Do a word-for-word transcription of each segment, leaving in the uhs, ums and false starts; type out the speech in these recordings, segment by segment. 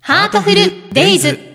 ハートフルデイズ。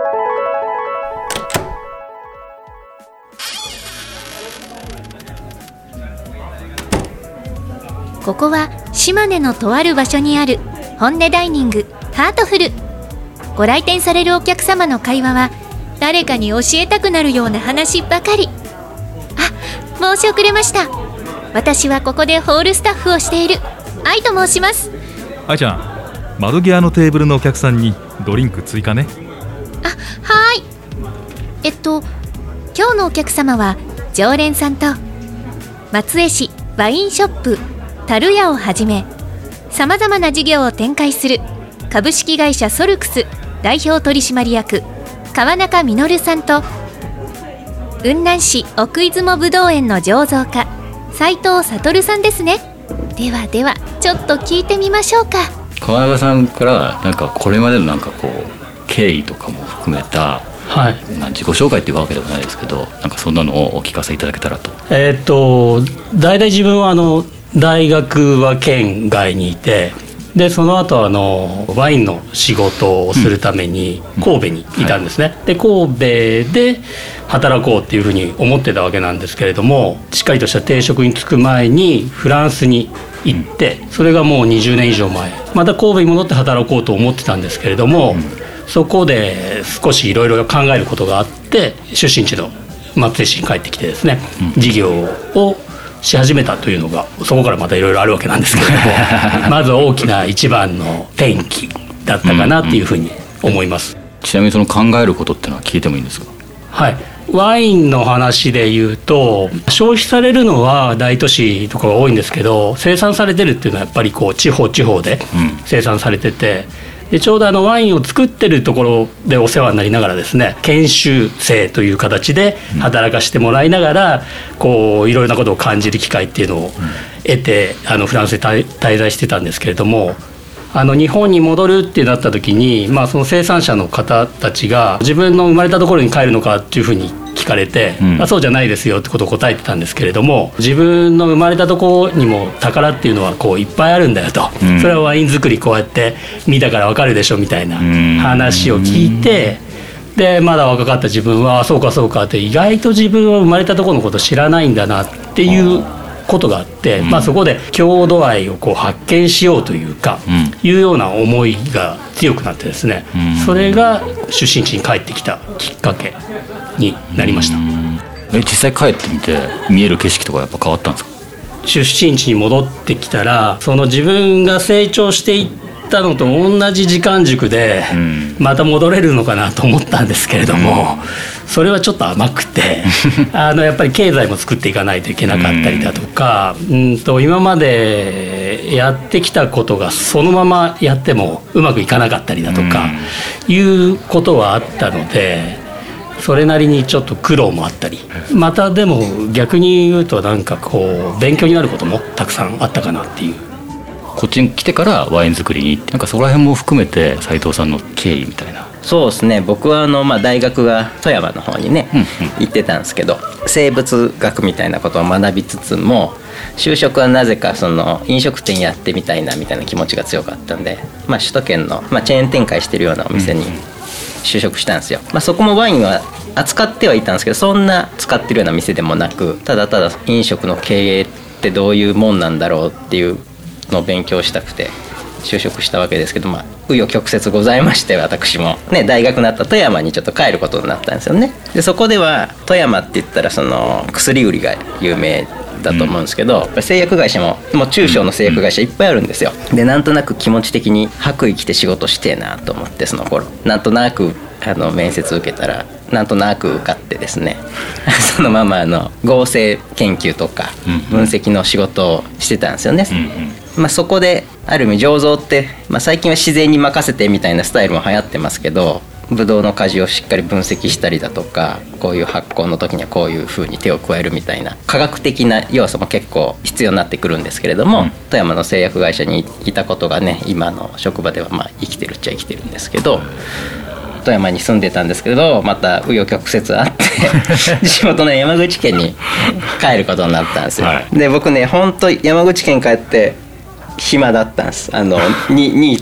ここは島根のとある場所にある本音ダイニングハートフル。ご来店されるお客様の会話は誰かに教えたくなるような話ばかり。あ、申し遅れました。私はここでホールスタッフをしている愛と申します。 愛ちゃん、窓際のテーブルのお客さんにドリンク追加ね。 あ、はーい。えっと今日のお客様は常連さんと松江市ワインショップ樽屋をはじめさまざまな事業を展開する株式会社ソルクス代表取締役川中実さんと雲南市奥出雲ぶどう園の醸造家斉藤悟さんですね。ではではちょっと聞いてみましょうか。 川中さんからなんかこれまでのなんかこう経緯とかも含めた、はい、自己紹介っていうわけではないですけど、なんかそんなのをお聞かせいただけたらと。 えー、っと大体自分はあの大学は県外にいて、でその後あのワインの仕事をするために神戸にいたんですね、うんはい、で神戸で働こうっていうふうに思ってたわけなんですけれども、しっかりとした定職に就く前にフランスに行って、それがもうにじゅうねん以上前、また神戸に戻って働こうと思ってたんですけれども、うん、そこで少しいろいろ考えることがあって出身地の松江市に帰ってきてですね、うん、事業をし始めたというのが、そこからまたいろいろあるわけなんですけれどもまず大きな一番の転機だったかなっていうふうに思います、 うんうん、ちなみにその考えることってのは聞いてもいいんですか？ はい、ワインの話で言うと消費されるのは大都市とかが多いんですけど、生産されてるっていうのはやっぱりこう地方地方で生産されてて、でちょうどあのワインを作ってるところでお世話になりながらですね、研修生という形で働かせてもらいながら、こういろいろなことを感じる機会っていうのを得て、あのフランスで滞在してたんですけれども、あの日本に戻るってなった時に、まあ、その生産者の方たちが自分の生まれたところに帰るのかっていうふうに聞かれて、うん、あそうじゃないですよってことを答えてたんですけれども、自分の生まれたところにも宝っていうのはこういっぱいあるんだよと、うん、それはワイン作りこうやって見たから分かるでしょみたいな話を聞いて、でまだ若かった自分はそうかそうかって、意外と自分は生まれたところのこと知らないんだなっていうことがあって、うんまあ、そこで郷土愛をこう発見しようというか、うん、いうような思いが強くなってですね、うん、それが出身地に帰ってきたきっかけになりました。うん、 え実際帰ってみて見える景色とかやっぱ変わったんですか？ 出身地に戻ってきたら、その自分が成長していったのと同じ時間軸でまた戻れるのかなと思ったんですけれども、うん、それはちょっと甘くてあのやっぱり経済も作っていかないといけなかったりだとか、うん、うんと今までやってきたことがそのままやってもうまくいかなかったりだとかいうことはあったので、それなりにちょっと苦労もあったり、またでも逆に言うとなんかこう勉強になることもたくさんあったかなっていう。 こっちに来てからワイン作りに行って、なんかそこら辺も含めて斉藤さんの経緯みたいな。 そうですね、僕はあの、まあ、大学が富山の方にね、うんうん、行ってたんですけど、生物学みたいなことを学びつつも、就職はなぜかその飲食店やってみたいなみたいな気持ちが強かったんで、まあ、首都圏の、まあ、チェーン展開してるようなお店に就職したんですよ。まあ、そこもワインは扱ってはいたんですけど、そんな使ってるような店でもなく、ただただ飲食の経営ってどういうもんなんだろうっていうのを勉強したくて就職したわけですけど、まあ紆余曲折ございまして、私もね大学になった富山にちょっと帰ることになったんですよね。でそこでは富山って言ったらその薬売りが有名だと思うんですけど、うん、製薬会社ももう中小の製薬会社いっぱいあるんですよ。でなんとなく気持ち的に白衣着て仕事してえなと思って、その頃なんとなくあの面接受けたらなんとなく受かってですねそのままあの合成研究とか分析の仕事をしてたんですよね。うんうんまあ、そこである意味醸造って、まあ、最近は自然に任せてみたいなスタイルも流行ってますけど、ブドウの果汁をしっかり分析したりだとか、こういう発酵の時にはこういう風に手を加えるみたいな科学的な要素も結構必要になってくるんですけれども、うん、富山の製薬会社にいたことがね、今の職場ではまあ生きてるっちゃ生きてるんですけど、富山に住んでたんですけど、また紆余曲折あって地元の山口県に帰ることになったんですよ、はい、で僕ね本当山口県帰って暇だったんです。あのニート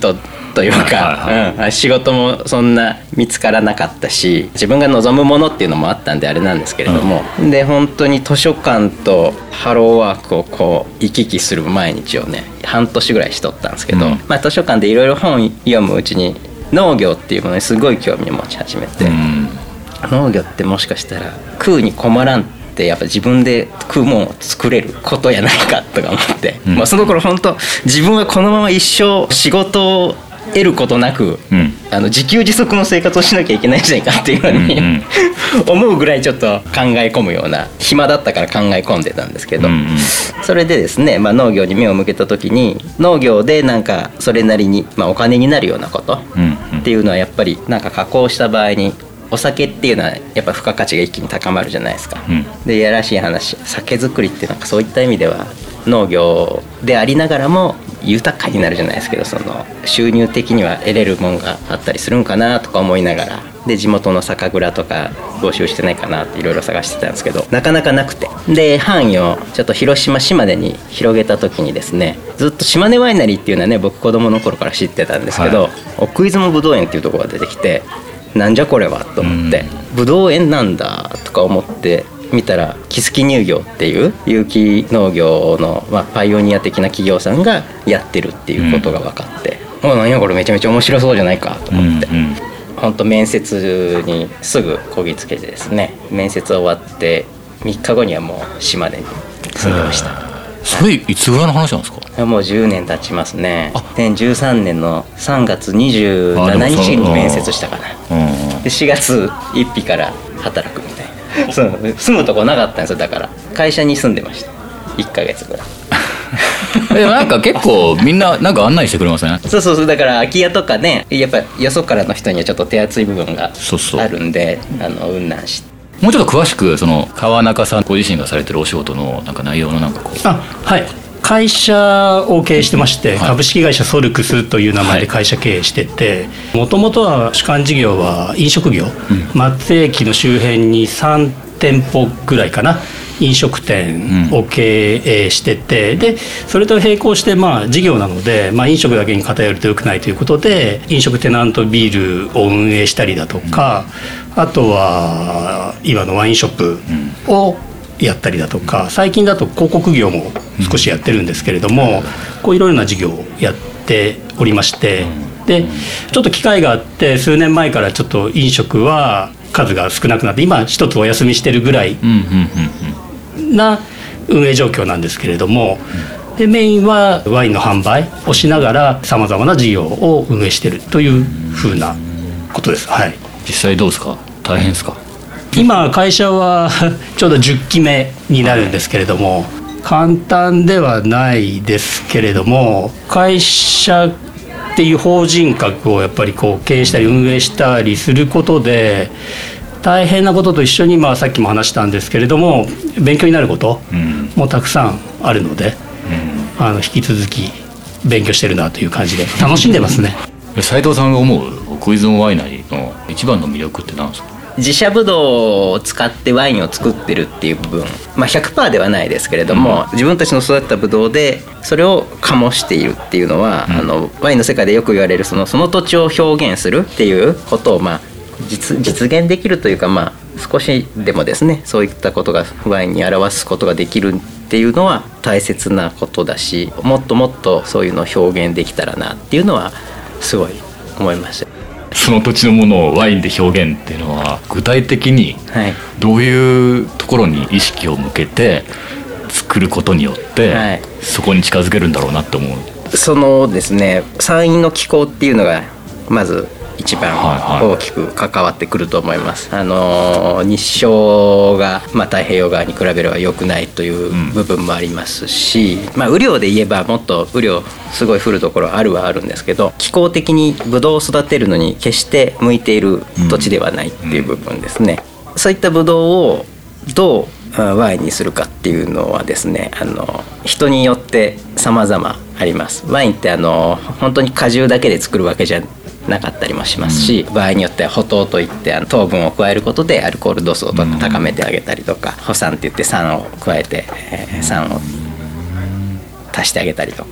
というか、はいはいはい、うん、仕事もそんな見つからなかったし、自分が望むものっていうのもあったんであれなんですけれども、うん、で本当に図書館とハローワークをこう行き来する毎日をね半年ぐらいしとったんですけど、うん、まあ、図書館でいろいろ本読むうちに農業っていうものにすごい興味を持ち始めて、うん、農業ってもしかしたら食うに困らんってやっぱ自分で食うもんを作れることやないかとか思って、うん、まあ、その頃本当自分はこのまま一生仕事を得ることなく、うん、あの自給自足の生活をしなきゃいけないんじゃないかっていうふうに、うんうん、思うぐらいちょっと考え込むような、暇だったから考え込んでたんですけど、うんうん、それでですね、まあ、農業に目を向けた時に農業でなんかそれなりに、まあ、お金になるようなことっていうのはやっぱりなんか加工した場合にお酒っていうのはやっぱ付加価値が一気に高まるじゃないですか、うん、でやらしい話、酒造りってなんかそういった意味では農業でありながらも豊かになるじゃないですけど、その収入的には得れるもんがあったりするんかなとか思いながら、で地元の酒蔵とか募集してないかなっていろいろ探してたんですけど、なかなかなくて、で範囲をちょっと広島市までに広げた時にですね、ずっと島根ワイナリーっていうのはね僕子供の頃から知ってたんですけど、はい、奥出雲ぶどう園っていうところが出てきて、なんじゃこれはと思って、ぶどう園なんだとか思って見たら、木月乳業っていう有機農業の、まあ、パイオニア的な企業さんがやってるっていうことが分かって、うん、おなんやこれめちゃめちゃ面白そうじゃないかと思って、うんうん、本当面接にすぐこぎつけてですね、面接終わってみっかごにはもう島根に住んでました。 それいつぐらいの話なんですか？ もうじゅうねん経ちますね。にせんじゅうさんねんのさんがつにじゅうしちにちに面接したかな。でしがつついたちから働くみたいな。そう住むとこなかったんですよ。だから会社に住んでました。いっかげつぐらい。 でもなんか結構みんななんか案内してくれますね。 そうそうそう、だから空き家とかね、やっぱよそからの人にはちょっと手厚い部分があるんで、そうそう、あの雲南市もうちょっと詳しくその川中さんご自身がされてるお仕事のなんか内容のなんかこう。 あ、はい、会社を経営してまして、はい、株式会社ソルクスという名前で会社経営してて、もともとは主幹事業は飲食業、うん、松江駅の周辺にさんてんぽぐらいかな、飲食店を経営してて、うん、でそれと並行してまあ事業なので、まあ、飲食だけに偏ると良くないということで飲食テナントビールを運営したりだとか、うん、あとは今のワインショップをやったりだとか、最近だと広告業も少しやってるんですけれども、こういろいろな事業をやっておりまして、でちょっと機会があって数年前からちょっと飲食は数が少なくなって、今一つお休みしてるぐらいな運営状況なんですけれども、でメインはワインの販売をしながらさまざまな事業を運営しているというふうなことです。はい、 実際どうですか？大変ですか？ 今会社はちょうどじゅっきめになるんですけれども、簡単ではないですけれども、会社っていう法人格をやっぱりこう経営したり運営したりすることで大変なことと一緒に、まあさっきも話したんですけれども勉強になることもたくさんあるので、うん、あの引き続き勉強してるなという感じで楽しんでますね。 斉藤さんが思う奥出雲ワイナリーの一番の魅力って何ですか？ 自社ブドウを使ってワインを作ってるっていう部分、まあ、ひゃくパーセント ではないですけれども、うん、自分たちの育ったブドウでそれを醸しているっていうのは、うん、あのワインの世界でよく言われるその、その土地を表現するっていうことを、まあ、実, 実現できるというか、まあ、少しでもですねそういったことがワインに表すことができるっていうのは大切なことだし、もっともっとそういうのを表現できたらなっていうのはすごい思いました。 その土地のものをワインで表現っていうのは具体的にどういうところに意識を向けて作ることによってそこに近づけるんだろうなって思う。 そのですね、山陰の気候っていうのがまず一番大きく関わってくると思います。はいはい、あの日照が、まあ、太平洋側に比べれば良くないという部分もありますし、うん、まあ、雨量で言えばもっと雨量すごい降るところあるはあるんですけど、気候的にブドウを育てるのに決して向いている土地ではないっていう部分ですね。うんうん、そういったブドウをどうワインにするかっていうのはですね、あの人によって様々あります。ワインってあの本当に果汁だけで作るわけじゃなかったりもしますし、場合によっては補糖といってあの糖分を加えることでアルコール度数を高めてあげたりとか、補酸っていって酸を加えて、えー、酸を足してあげたりとか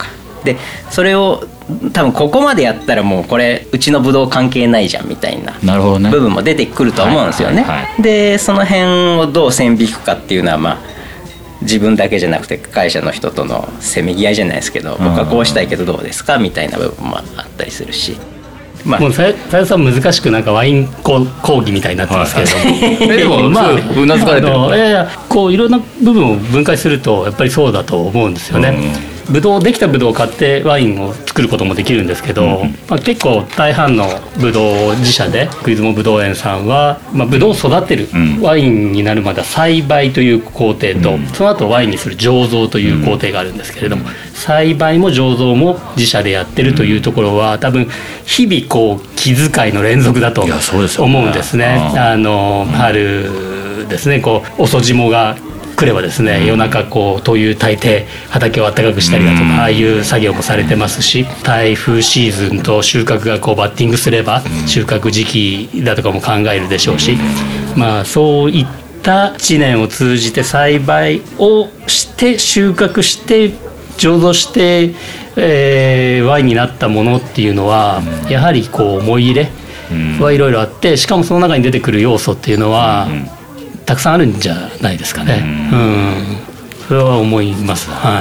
でそれを多分ここまでやったらもうこれうちのブドウ関係ないじゃんみたいな部分も出てくると思うんですよね。でその辺をどう線引くかっていうのはまあ自分だけじゃなくて会社の人とのせめぎ合いじゃないですけど、僕はこうしたいけどどうですかみたいな部分もあったりするし、 まあ、もうさやさん難しくなんかワイン講義みたいになってますけれども、はい、でもまあうなずかれてる。 いやいやこういろんな部分を分解するとやっぱりそうだと思うんですよね。ブドウできたブドウを買ってワインを作ることもできるんですけど、うんまあ、結構大半のブドウ自社でクイズモブドウ園さんは、まあ、ブドウを育てる、うん、ワインになるまでは栽培という工程と、うん、その後ワインにする醸造という工程があるんですけれども、うん、栽培も醸造も自社でやってるというところは多分日々こう気遣いの連続だと思うんですね。あの春ですねこう遅霜が来ればですね、夜中こう灯油焚いて畑を暖かくしたりだとか、ああいう作業もされてますし、台風シーズンと収穫がこうバッティングすれば収穫時期だとかも考えるでしょうし、まあそういったいちねんを通じて栽培をして収穫して醸造して、えー、ワインになったものっていうのはやはりこう思い入れはいろいろあって、しかもその中に出てくる要素っていうのはたくさんあるんじゃないですかね。うん、うん、それは思います。はい。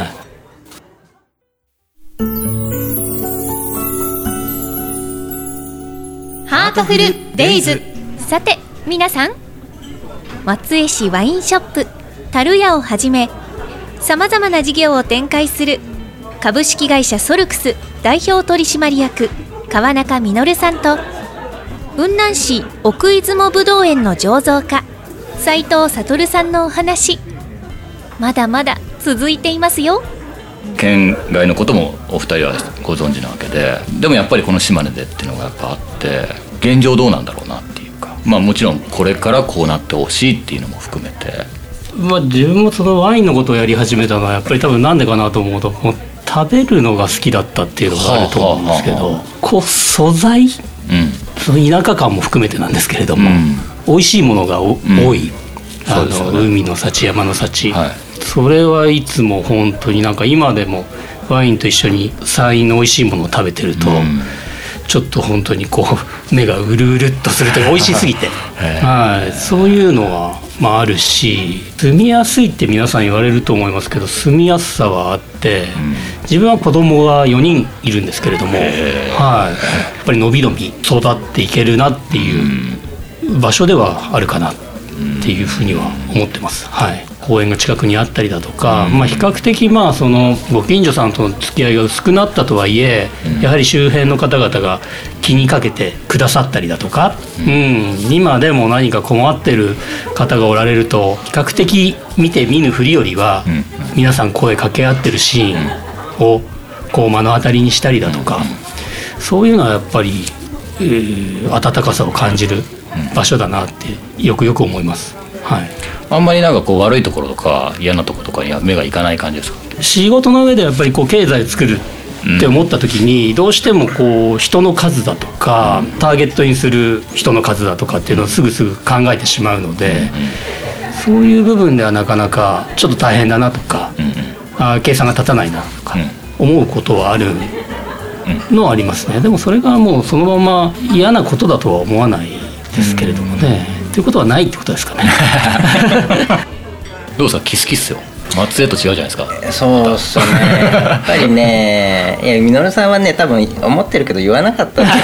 ハートフルデイズ。さて皆さん、松江市ワインショップ樽屋をはじめさまざまな事業を展開する株式会社ソルクス代表取締役川中実さんと、雲南市奥出雲ぶどう園の醸造家斉藤悟さんのお話、まだまだ続いていますよ。 県外のこともお二人はご存知なわけで、でもやっぱりこの島根でっていうのがやっぱあって、現状どうなんだろうなっていうか、まあもちろんこれからこうなってほしいっていうのも含めて、 まあ自分もそのワインのことをやり始めたのはやっぱり多分なんでかなと思うと、もう食べるのが好きだったっていうのがあると思うんですけど、はあはあはあ、こう素材、うん、その田舎感も含めてなんですけれども、うん、美味しいものがお、うん、多い、あの、ね、海の幸山の幸、はい、それはいつも本当になんか今でもワインと一緒に山陰の美味しいものを食べてると、うん、ちょっと本当にこう目がうるうるっとするというか美味しすぎて、はい、そういうのは、まあ、あるし、住みやすいって皆さん言われると思いますけど、住みやすさはあって、うん、自分は子供がよにんいるんですけれども、はい、やっぱりのびのび育っていけるなっていう場所ではあるかなっていうふうには思ってます。はい、公園が近くにあったりだとか、うん、まあ、比較的まあそのご近所さんとの付き合いが薄くなったとはいえ、うん、やはり周辺の方々が気にかけてくださったりだとか、うんうん、今でも何か困ってる方がおられると比較的見て見ぬふりよりは、うん、皆さん声かけ合ってるシーンをこう目の当たりにしたりだとか、そういうのはやっぱり、えー、温かさを感じる場所だなってよくよく思います。はい、 あんまりなんかこう悪いところとか嫌なところとかには目がいかない感じですか？ 仕事の上でやっぱりこう経済を作るって思った時に、どうしてもこう人の数だとかターゲットにする人の数だとかっていうのをすぐすぐ考えてしまうので、そういう部分ではなかなかちょっと大変だなとか、あ計算が立たないなとか思うことはあるのはありますね。でもそれがもうそのまま嫌なことだとは思わないですけれどもね、ということはないってことですかね。 どうですか、キスキスよ、松江と違うじゃないですか。 そうっすね、やっぱりね、いや稔さんはね多分思ってるけど言わなかったんで。あ、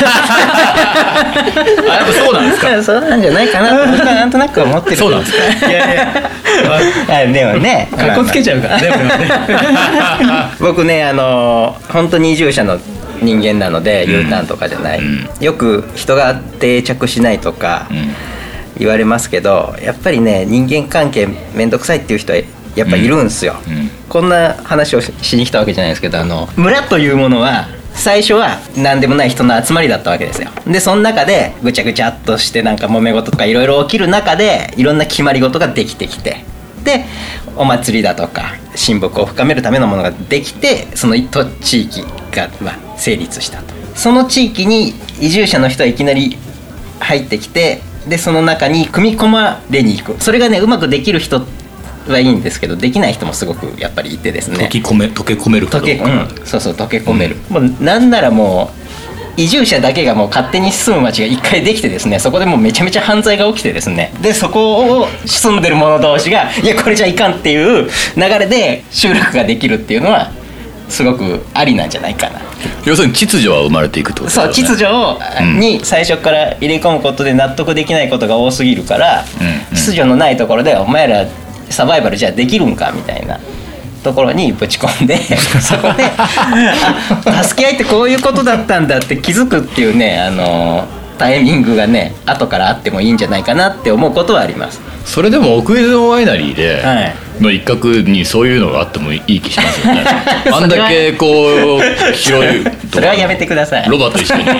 やっぱそうなんですか。 そうなんじゃないかなと僕はなんとなく思ってる。 そうなんですか。いやいやでもね、 かっこつけちゃうからね。 僕ね、あの本当に移住者の人間なので U ターンとかじゃない、うん、よく人が定着しないとか言われますけど、やっぱりね人間関係めんどくさいっていう人はやっぱいるんですよ、うんうん、こんな話をしに来たわけじゃないですけど、あの村というものは最初は何でもない人の集まりだったわけですよ。でその中でぐちゃぐちゃっとしてなんか揉め事とかいろいろ起きる中でいろんな決まり事ができてきて、でお祭りだとか親睦を深めるためのものができて、その地域が、まあ、成立したと。その地域に移住者の人はいきなり入ってきて、でその中に組み込まれに行く、それがねうまくできる人はいいんですけど、できない人もすごくやっぱりいてですね。 溶き込め溶け込めるかどうか、 溶け、うん、そうそう溶け込める、うん、もうなんならもう移住者だけがもう勝手に住む町が一回できてですね、そこでもうめちゃめちゃ犯罪が起きてですね、でそこを住んでる者同士がいやこれじゃいかんっていう流れで集落ができるっていうのはすごくありなんじゃないかな。 要するに秩序は生まれていくってことですよね。 そう、秩序を、うん、に最初から入れ込むことで納得できないことが多すぎるから、うんうん、秩序のないところでお前らサバイバルじゃできるんかみたいなところにぶち込んでそこで助け合いってこういうことだったんだって気づくっていうね、あのタイミングがね後からあってもいいんじゃないかなって思うことはあります。 それでも奥出雲ワイナリーで、はい、の一角にそういうのがあってもいい気しますよねあんだけこう広いそれはやめてください。 ロバと一緒に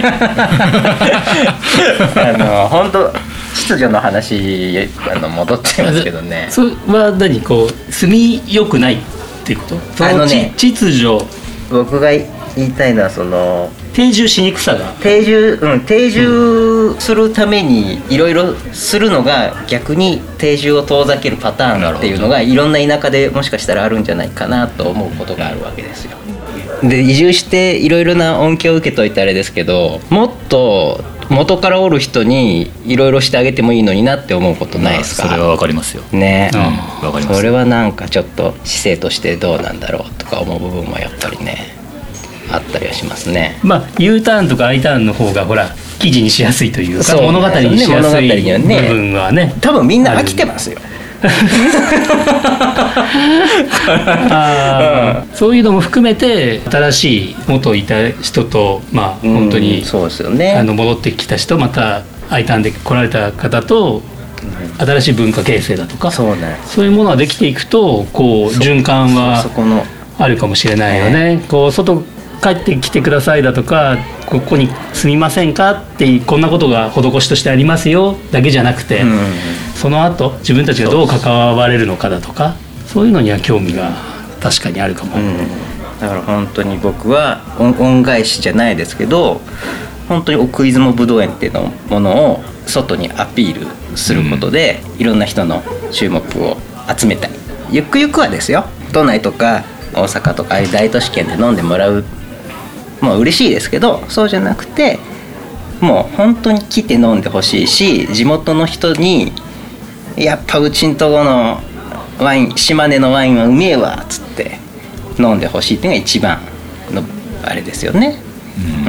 あの本当秩序の話あの戻っちゃいますけどね。 それは何こう住みよくないっていうこと？ あのね、 秩序、 僕が言いたいのはその定住しにくさが定住、うん、定住するためにいろいろするのが逆に定住を遠ざけるパターンっていうのがいろんな田舎でもしかしたらあるんじゃないかなと思うことがあるわけですよ。で移住していろいろな恩恵を受けといてあれですけど、もっと元からおる人にいろいろしてあげてもいいのになって思うことないですか？ それはわかりますよね、 うん、わかります。 それはなんかちょっと姿勢としてどうなんだろうとか思う部分もやっぱりねあったりはしますね。 まあ U ターンとか I ターンの方がほら記事にしやすいというか、物語にしやすい部分はね、 多分みんな飽きてますよあ、うん、そういうのも含めて新しい元いた人と、まあ本当に、 うん、そうですよね、 あの戻ってきた人、また I ターンで来られた方と新しい文化形成だとか、 そうね、 そういうものができていくとこう循環はあるかもしれないよね。こう外帰ってきてくださいだとか、ここに住みませんかってこんなことが施しとしてありますよだけじゃなくて、うん、その後自分たちがどう関われるのかだとか、そういうのには興味が確かにあるかも、うん、 だから本当に僕は恩返しじゃないですけど、本当に奥出雲ぶどう園っていうのものを外にアピールすることで、うん、いろんな人の注目を集めたい。ゆくゆくはですよ、都内とか大阪とかああいう大都市圏で飲んでもらうもう嬉しいですけど、そうじゃなくてもう本当に来て飲んでほしいし、地元の人にやっぱうちんとこのワイン、島根のワインはうめえわっつって飲んでほしいっていうのが一番のあれですよね、うん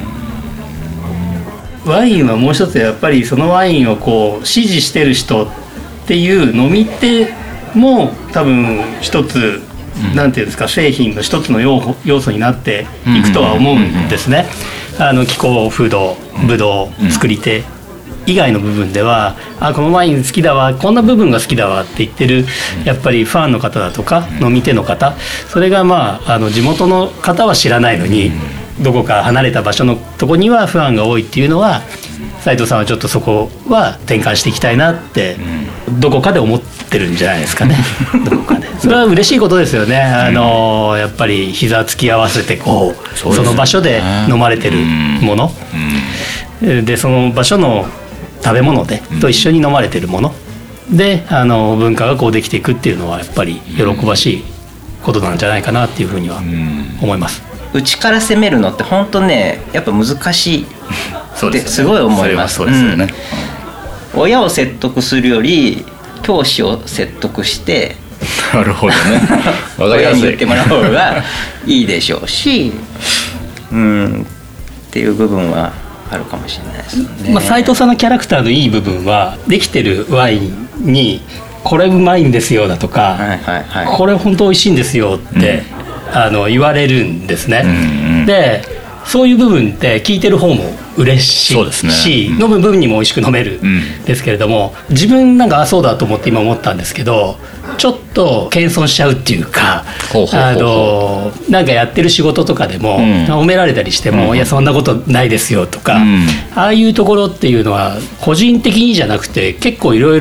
うん、ワインはもう一つやっぱりそのワインをこう支持してる人っていう飲み手も多分一つなんていうんですか、製品の一つの要素になっていくとは思うんですね。あの気候、風土、ブドウ、作り手以外の部分では、あ、このワイン好きだわ、こんな部分が好きだわって言ってるやっぱりファンの方だとか飲み手の方、それがまあ、あの地元の方は知らないのに、どこか離れた場所のとこにはファンが多いっていうのは、斉藤さんはちょっとそこは転換していきたいなってどこかで思ってるんじゃないですかねどこかで。それは嬉しいことですよね。あのやっぱり膝突き合わせてこう、 そ, うその場所で飲まれてるもので、その場所の食べ物でと一緒に飲まれてるもので、あの文化がこうできていくっていうのはやっぱり喜ばしいことなんじゃないかなっていうふうには思います。 うちから攻めるのって本当ね、やっぱ難しいってすごい思います。 そうですよね。 うん、親を説得するより教師を説得してなるほどね分かりやすい親に言ってもらう方がいいでしょうし、うんっていう部分はあるかもしれないですね。 まあ、斉藤さんのキャラクターのいい部分は、できてるワインにこれうまいんですよだとか、はいはいはい、これ本当美味しいんですよって、うん、あの言われるんですね、うんうん、でそういう部分って聞いてる方も嬉しいし、ね、うん、飲む分にも美味しく飲めるんですけれども、自分なんかあそうだと思って今思ったんですけど、ちょっと謙遜しちゃうっていうか、ほうほうほうほう、あのなんかやってる仕事とかでも、うん、褒められたりしても、うん、いやそんなことないですよとか、うん、ああいうところっていうのは個人的にじゃなくて結構いろいろ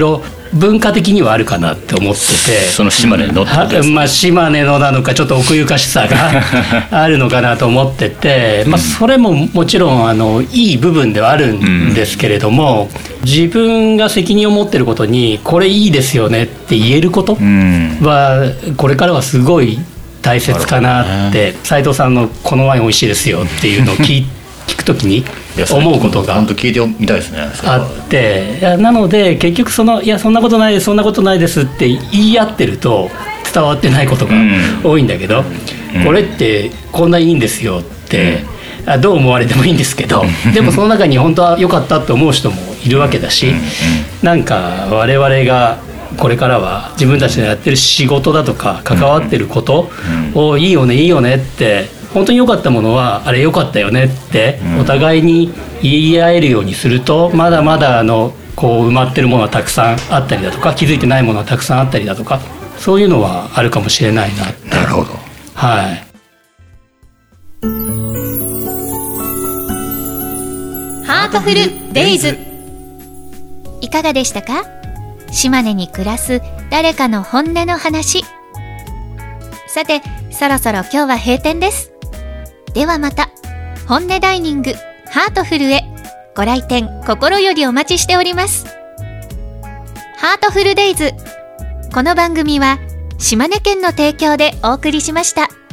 文化的にはあるかなって思ってて、 その島根のってことですか？ まあ、島根のなのかちょっと奥ゆかしさがあるのかなと思ってて、まあ、それももちろんあのいい部分ではあるんですけれども、うん、自分が責任を持ってることにこれいいですよねって言えることはこれからはすごい大切かなって、斉藤さんのこのワイン美味しいですよっていうのを聞聞くときに思うことが本当聞いてみたいですね。 あって、いやなので結局そのいやそんなことないですそんなことないですって言い合ってると伝わってないことが多いんだけど、うん、これってこんないいんですよって、うん、どう思われてもいいんですけどでもその中に本当は良かったって思う人もいるわけだし、なんか我々がこれからは自分たちのやってる仕事だとか関わってることをいいよねいいよねって本当に良かったものはあれ良かったよねってお互いに言い合えるようにすると、まだまだあのこう埋まってるものはたくさんあったりだとか気づいてないものはたくさんあったりだとか、そういうのはあるかもしれないなって。 なるほど。 はい。 ハートフルデイズ、いかがでしたか？島根に暮らす誰かの本音の話。さてそろそろ今日は閉店です。ではまた本音ダイニングハートフルへご来店心よりお待ちしております。ハートフルデイズ、この番組は島根県の提供でお送りしました。